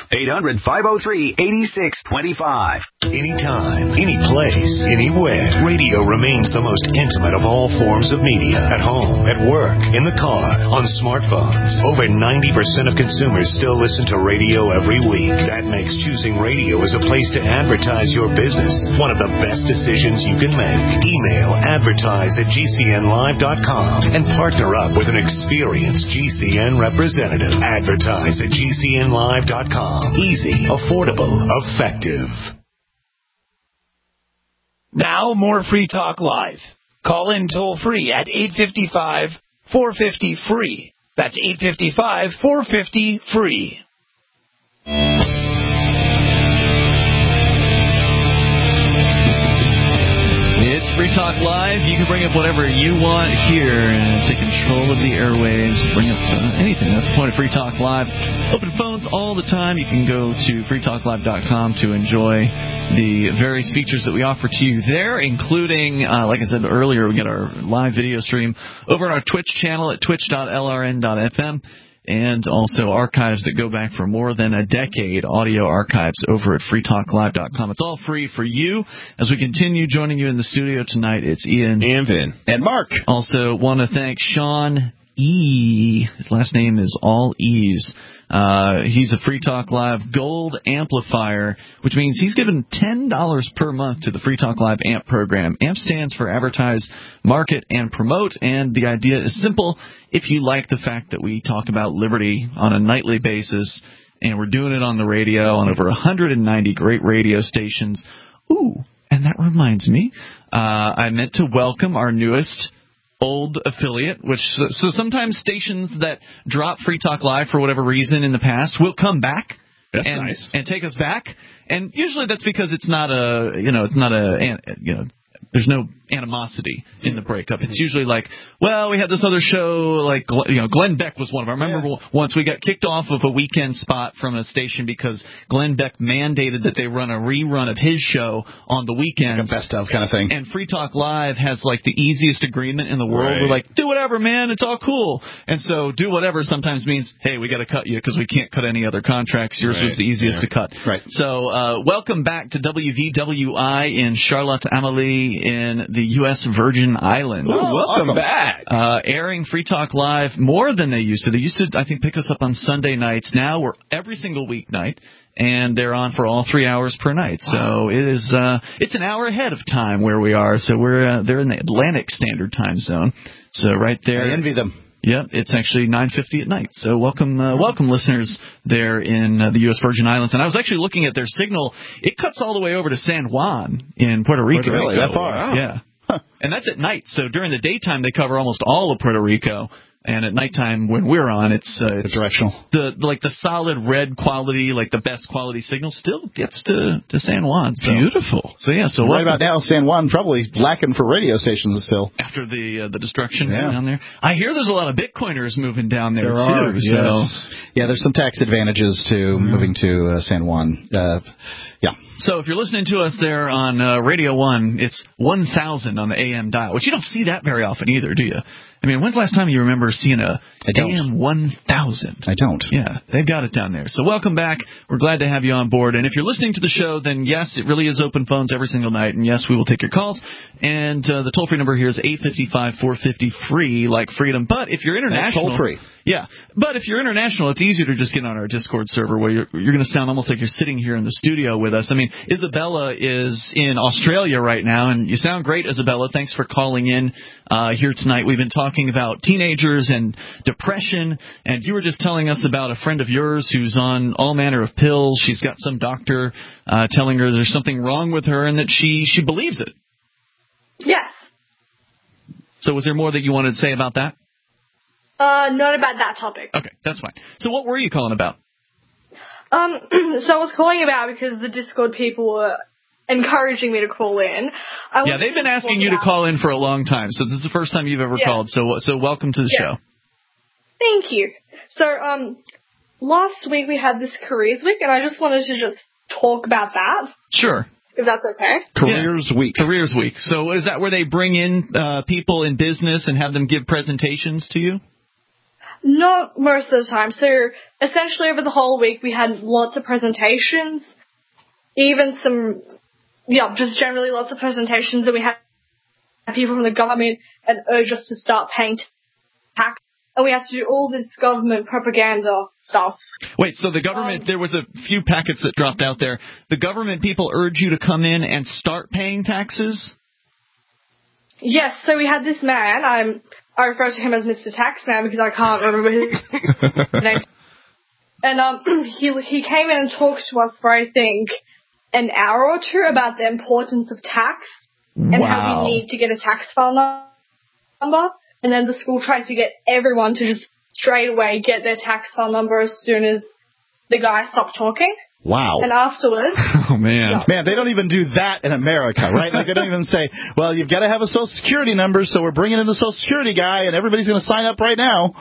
800-503-8625.
Anytime, any place, anywhere. Radio remains the most intimate of all forms of media. At home, at work, in the car, on smartphones. Over 90% of consumers still listen to radio every week. That makes choosing radio as a place to advertise your business one of the best decisions you can make. Email advertise@gcnlive.com and partner up with an experienced GCN representative. Advertise@gcnlive.com. Easy, affordable, effective.
Now more Free Talk Live. Call in toll free at 855-450-FREE. That's 855-450-FREE.
It's Free Talk Live. You can bring up whatever you want here and take control of the airwaves. Bring up anything. That's the point of Free Talk Live. Open phones all the time. You can go to freetalklive.com to enjoy the various features that we offer to you there, including, like I said earlier, we get our live video stream over on our Twitch channel at twitch.lrn.fm. And also archives that go back for more than a decade, audio archives over at freetalklive.com. It's all free for you. As we continue joining you in the studio tonight, it's Ian.
And Vin.
And Mark.
Also want to thank Sean E. His last name is all E's. He's a Free Talk Live Gold Amplifier, which means he's given $10 per month to the Free Talk Live AMP program. AMP stands for Advertise, Market, and Promote, and the idea is simple. If you like the fact that we talk about liberty on a nightly basis, and we're doing it on the radio on over 190 great radio stations. Ooh, and that reminds me, I meant to welcome our newest old affiliate, which so sometimes stations that drop Free Talk Live for whatever reason in the past will come back.
That's nice.
And take us back. And usually that's because it's not there's no animosity in the breakup. It's usually like, well, we had this other show, like, Glenn Beck was one of them. I remember once we got kicked off of a weekend spot from a station because Glenn Beck mandated that they run a rerun of his show on the weekends.
Like a best of kind of thing.
And Free Talk Live has, like, the easiest agreement in the world.
Right.
We're like, do whatever, man. It's all cool. And so do whatever sometimes means, hey, we got to cut you because we can't cut any other contracts. Yours was the easiest to cut.
Right.
So welcome back to WVWI in Charlotte-Amalie in the U.S. Virgin Islands.
Ooh, welcome back.
Airing Free Talk Live more than they used to. They used to, I think, pick us up on Sunday nights. Now we're every single weeknight, and they're on for all 3 hours per night. So it is it's an hour ahead of time where we are. So they're in the Atlantic Standard Time Zone. So right there.
I envy them.
Yep, it's actually 9:50 at night. So welcome listeners there in the U.S. Virgin Islands. And I was actually looking at their signal. It cuts all the way over to San Juan in Puerto Rico.
Really, that far?
Wow. Yeah. And that's at night. So during the daytime, they cover almost all of Puerto Rico. And at nighttime when we're on, it's
directional.
The solid red quality, like the best quality signal, still gets to San Juan. So.
Beautiful.
So yeah, so
right about now, San Juan probably lacking for radio stations still.
After the destruction down there, I hear there's a lot of Bitcoiners moving down there too.
Yes. So yeah, there's some tax advantages to moving to San Juan. Yeah.
So if you're listening to us there on Radio 1, it's 1,000 on the AM dial, which you don't see that very often either, do you? I mean, when's the last time you remember seeing a AM 1,000?
I don't.
Yeah, they've got it down there. So welcome back. We're glad to have you on board. And if you're listening to the show, then yes, it really is open phones every single night. And yes, we will take your calls. And the toll-free number here is 855-450-FREE, like freedom. But if you're international...
That's toll-free.
Yeah, but if you're international, it's easier to just get on our Discord server where you're going to sound almost like you're sitting here in the studio with us. I mean, Isabella is in Australia right now, and you sound great, Isabella. Thanks for calling in here tonight. We've been talking about teenagers and depression, and you were just telling us about a friend of yours who's on all manner of pills. She's got some doctor telling her there's something wrong with her and that she believes it.
Yes.
So was there more that you wanted to say about that?
Not about that topic.
Okay, that's fine. So what were you calling about?
So I was calling about because the Discord people were encouraging me to call in.
Yeah, they've been asking you to call in for a long time, so this is the first time you've ever called, so welcome to the show.
Thank you. So, last week we had this Careers Week, and I just wanted to just talk about that.
Sure.
If that's okay.
Careers Week.
Careers Week. So is that where they bring in people in business and have them give presentations to you?
Not most of the time. So essentially over the whole week we had lots of presentations, even some, just generally lots of presentations, and we had people from the government and urge us to start paying tax, and we had to do all this government propaganda stuff.
Wait, so the government, there was a few packets that dropped out there. The government people urge you to come in and start paying taxes?
Yes, so we had this man, I refer to him as Mr. Taxman because I can't remember his name. And he came in and talked to us for, I think, an hour or two about the importance of tax and how we need to get a tax file number. And then the school tried to get everyone to just straight away get their tax file number as soon as the guy stopped talking.
Wow.
And afterwards...
Oh, man.
Man, they don't even do that in America, right? Like, they don't even say, well, you've got to have a Social Security number, so we're bringing in the Social Security guy, and everybody's going to sign up right now.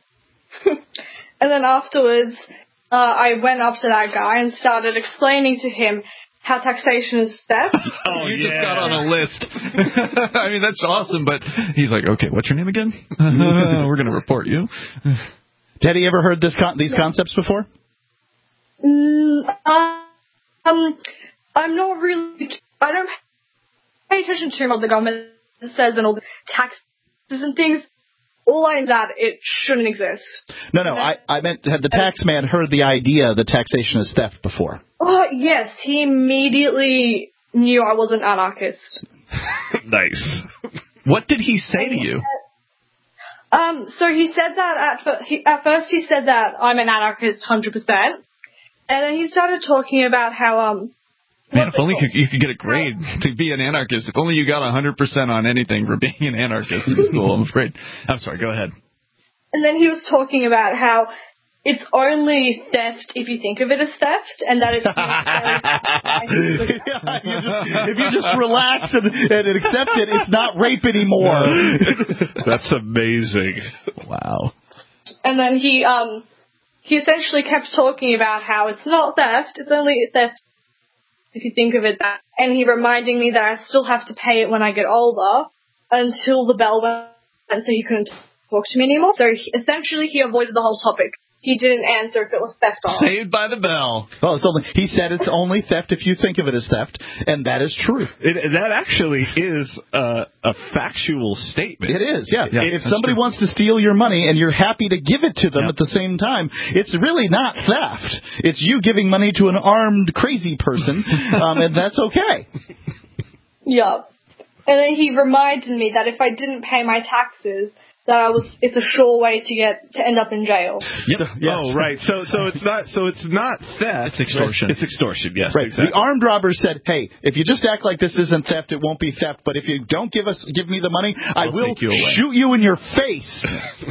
And then afterwards, I went up to that guy and started explaining to him how taxation is theft.
You just got on a list. I mean, that's awesome, but he's like, okay, what's your name again? We're going to report you.
Had he ever heard these concepts before?
I'm not really... I don't pay attention to what the government says and all the taxes and things. All I know is that it shouldn't exist.
No, I meant, had the tax man heard the idea that taxation is theft before?
Oh, yes. He immediately knew I was an anarchist.
Nice.
What did he say to you?
So he said that at first he said that I'm an anarchist 100%. And then he started talking about how,
man, if only you could get a grade to be an anarchist. If only you got 100% on anything for being an anarchist in school, I'm afraid. I'm sorry, go ahead.
And then he was talking about how it's only theft if you think of it as theft, and that it's not
if you just relax and accept it, it's not rape anymore.
That's amazing.
Wow.
And then he essentially kept talking about how it's not theft, it's only theft if you think of it that. And he reminding me that I still have to pay it when I get older until the bell went, so he couldn't talk to me anymore. So essentially he avoided the whole topic. He didn't answer if it was theft or not.
Saved by the bell.
Oh, he said it's only theft if you think of it as theft, and that is true.
That actually is a factual statement.
It is, yeah. If somebody wants to steal your money and you're happy to give it to them at the same time, it's really not theft. It's you giving money to an armed crazy person, and that's okay.
Yeah. And then he reminded me that if I didn't pay my taxes, it's a sure way to end up in jail.
Yep. So, yes. Oh, right. So it's not theft.
It's extortion.
It's extortion. Yes.
Right.
Exactly.
The armed robber said, "Hey, if you just act like this isn't theft, it won't be theft. But if you don't give me the money, I will shoot you in your face."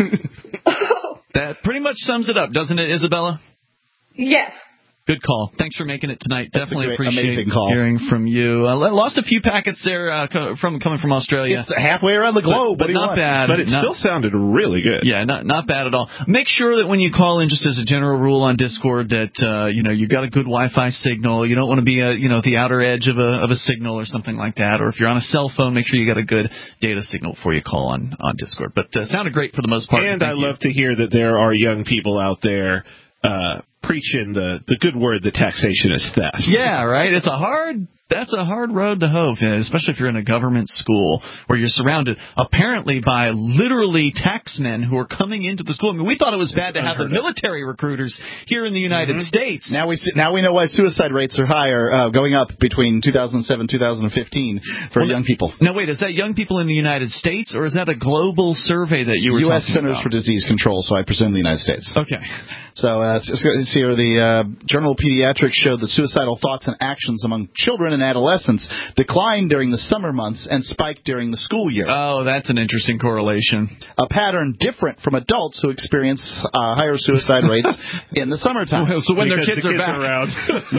That pretty much sums it up, doesn't it, Isabella?
Yes.
Good call. Thanks for making it tonight.
That's
Definitely appreciate
call.
hearing from you. Lost a few packets there coming from Australia.
It's halfway around the globe,
but not bad.
But it still sounded really good.
Yeah, not bad at all. Make sure that when you call in, just as a general rule on Discord, that you got a good Wi-Fi signal. You don't want to be the outer edge of a signal or something like that. Or if you're on a cell phone, make sure you got a good data signal before you call on Discord. But sounded great for the most part.
And I love to hear that there are young people out there preaching the good word that taxation is theft.
Yeah, right. That's a hard road to hoe, especially if you're in a government school where you're surrounded apparently by literally taxmen who are coming into the school. I mean, we thought it was bad to have the military recruiters here in the United States.
Now we know why suicide rates are higher, going up between 2007 2015 for young people.
Now, wait, is that young people in the United States, or is that a global survey that you were
U.S.
talking
Centers
about?
for Disease Control, so I presume the United States.
Okay.
So it's here, the Journal of Pediatrics showed that suicidal thoughts and actions among children and adolescents declined during the summer months and spiked during the school year.
Oh, that's an interesting correlation.
A pattern different from adults who experience higher suicide rates in the summertime.
So when their kids are back.
Around.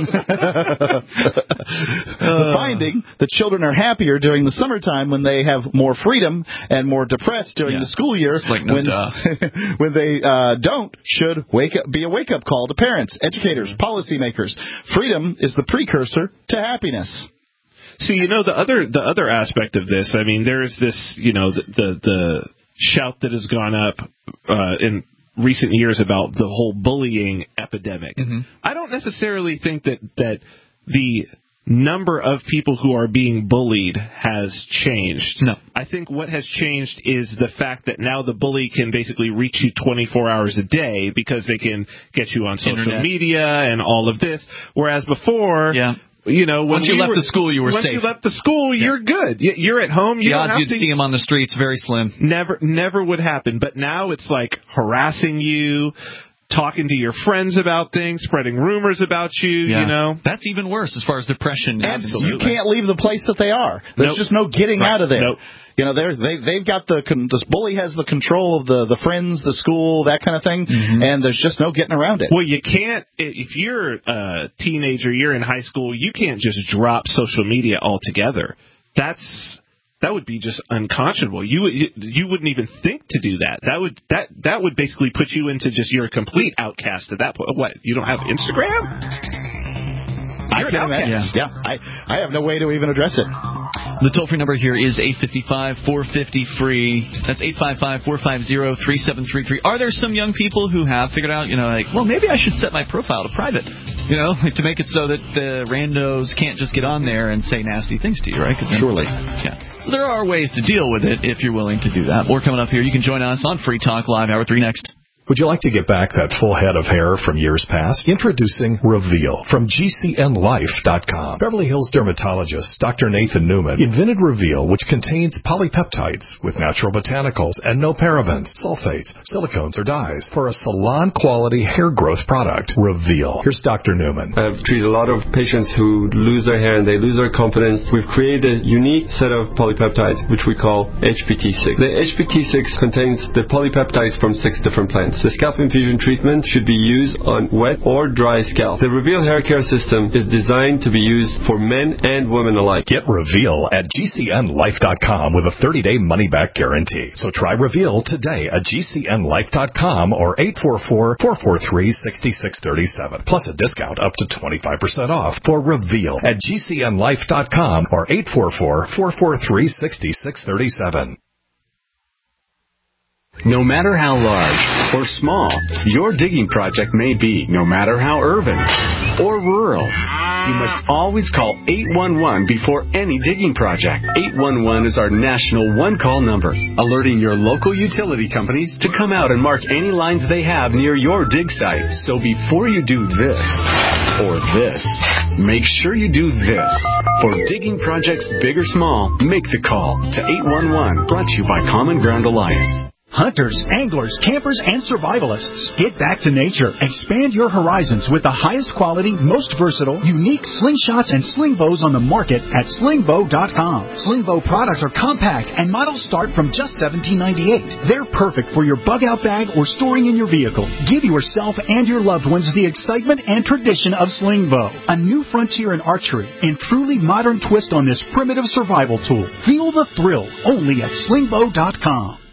The finding that children are happier during the summertime when they have more freedom and more depressed during the school year when they don't should be a wake-up call to parents, educators, policymakers. Freedom is the precursor to happiness.
See, the other aspect of this, I mean, there's this, the shout that has gone up in recent years about the whole bullying epidemic. Mm-hmm. I don't necessarily think that the number of people who are being bullied has changed.
No.
I think what has changed is the fact that now the bully can basically reach you 24 hours a day because they can get you on social media and all of this. Whereas before, once
you left the school, you were safe.
Once you left the school, you're good. You're at home.
The odds you'd see him on the streets, very slim.
Never would happen. But now it's like harassing you, talking to your friends about things, spreading rumors about you,
That's even worse as far as depression.
And you can't leave the place that they are. There's just no getting out of there.
Nope.
They've got this bully has the control of the friends, the school, that kind of thing, and there's just no getting around it.
Well, you can't, if you're a teenager, you're in high school, you can't just drop social media altogether. That would be just unconscionable. You wouldn't even think to do that. That would basically put you into just you're a complete outcast at that point. What? You don't have Instagram?
You're an outcast. Yeah. I have no way to even address it.
The toll-free number here is 855-450-FREE. That's 855-450-3733. Are there some young people who have figured out, maybe I should set my profile to private, to make it so that the randos can't just get on there and say nasty things to you, right?
Surely.
Yeah. So there are ways to deal with it if you're willing to do that. More coming up here. You can join us on Free Talk Live, Hour 3 next.
Would you like to get back that full head of hair from years past? Introducing Reveal from GCNLife.com. Beverly Hills dermatologist Dr. Nathan Newman invented Reveal, which contains polypeptides with natural botanicals and no parabens, sulfates, silicones, or dyes for a salon-quality hair growth product. Reveal. Here's Dr. Newman.
I've treated a lot of patients who lose their hair and they lose their confidence. We've created a unique set of polypeptides, which we call HPT6. The HPT6 contains the polypeptides from 6 different plants. The scalp infusion treatment should be used on wet or dry scalp. The Reveal hair care system is designed to be used for men and women alike.
Get Reveal at GCNLife.com with a 30-day money-back guarantee. So try Reveal today at GCNLife.com or 844-443-6637. Plus a discount up to 25% off for Reveal at GCNLife.com or 844-443-6637.
No matter how large or small your digging project may be, no matter how urban or rural, you must always call 811 before any digging project. 811 is our national one-call number, alerting your local utility companies to come out and mark any lines they have near your dig site. So before you do this or this, make sure you do this. For digging projects big or small, make the call to 811. Brought to you by Common Ground Alliance.
Hunters, anglers, campers, and survivalists. Get back to nature. Expand your horizons with the highest quality, most versatile, unique slingshots and sling bows on the market at slingbow.com. Slingbow products are compact and models start from just $17.98. They're perfect for your bug out bag or storing in your vehicle. Give yourself and your loved ones the excitement and tradition of Slingbow, a new frontier in archery and truly modern twist on this primitive survival tool. Feel the thrill only at slingbow.com.